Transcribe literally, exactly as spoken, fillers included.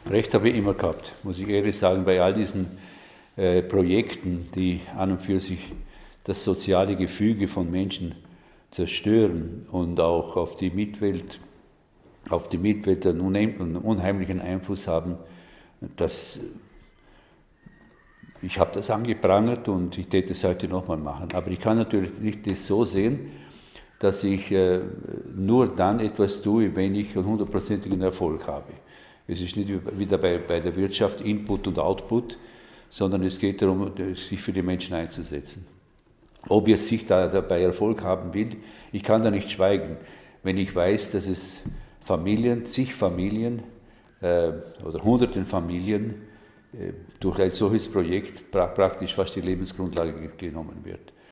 Recht habe ich immer gehabt, muss ich ehrlich sagen, bei all diesen äh, Projekten, die an und für sich das soziale Gefüge von Menschen zerstören und auch auf die Mitwelt, auf die Mitwelt einen unheimlichen Einfluss haben. Das, ich habe das angeprangert und ich täte es heute nochmal machen. Aber ich kann natürlich nicht das so sehen, dass ich äh, nur dann etwas tue, wenn ich einen hundertprozentigen Erfolg habe. Es ist nicht wieder bei, bei der Wirtschaft Input und Output, sondern es geht darum, sich für die Menschen einzusetzen. Ob ich sich da dabei Erfolg haben will, ich kann da nicht schweigen, wenn ich weiß, dass es Familien, zig Familien äh, oder hunderten Familien äh, durch ein solches Projekt pra- praktisch fast die Lebensgrundlage genommen wird.